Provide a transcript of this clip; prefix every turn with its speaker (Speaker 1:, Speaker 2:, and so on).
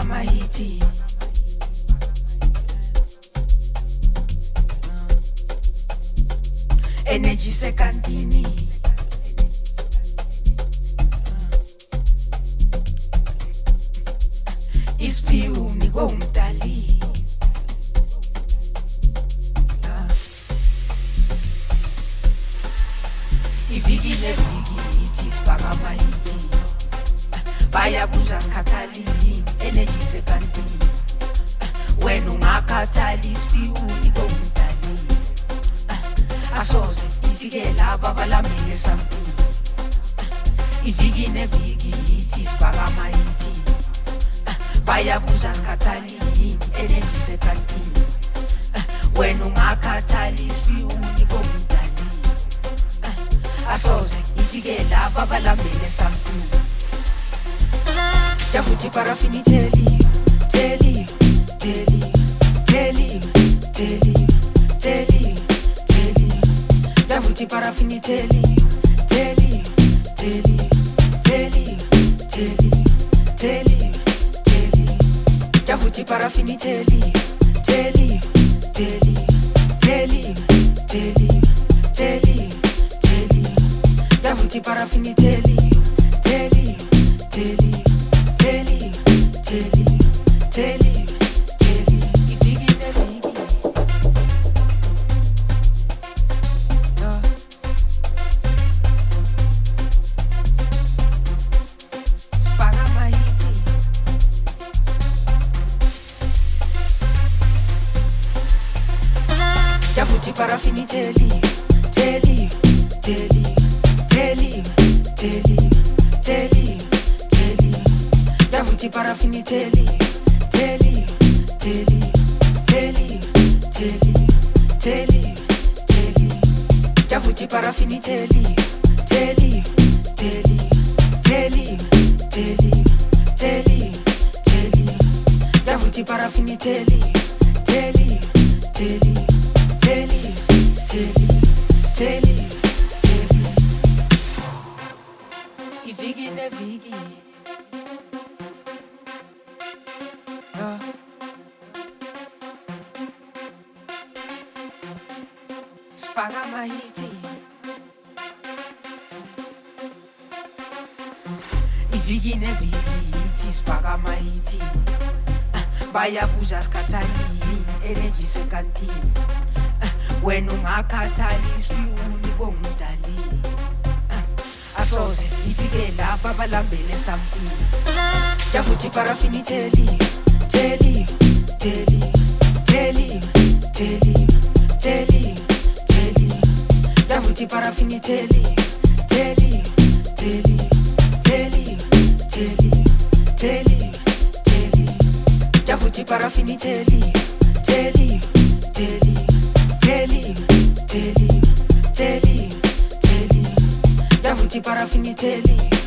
Speaker 1: mahiti. Energy sekantini. Ispiu niko umdali. Iviki neviki iti spaka mahiti. Bayabuza skatali energy sekantini. Wenu ngakatali ispiu niko umdali. Asoze isikela babalamele sampi. Iviki neviki iti spaka mahiti. Bayabuza skatali energy sekantini. Wenu ngakatali ispiu niko umdali. Asoze isikela babalamele sampi. Jafuti parafini teli teli teli teli teli teli teli. Jafuti parafini teli teli teli teli teli teli teli. Jafuti parafini teli teli teli teli teli teli teli. Jafuti parafini teli teli teli teli teli teli teli. Iviki neviki. Spaka mahiti. Jafuti parafini teli teli teli teli teli teli teli. Jafuti parafini teli teli teli teli teli teli teli. Jafuti parafini teli teli teli teli teli teli teli. Jafuti parafini teli teli teli teli teli teli teli. Iviki neviki. Spaka mahiti. Iviki neviki iti spaka mahiti. Bayabuza skatali energy sekantini. Wenu ngakatali ispiu niko umdali. Asoze isikela babalambele sampi. Jafuti parafini teli teli teli teli teli teli teli. Jafuti parafini teli teli teli teli teli teli teli. Jafuti parafini teli teli teli teli teli teli teli. Jafuti parafini teli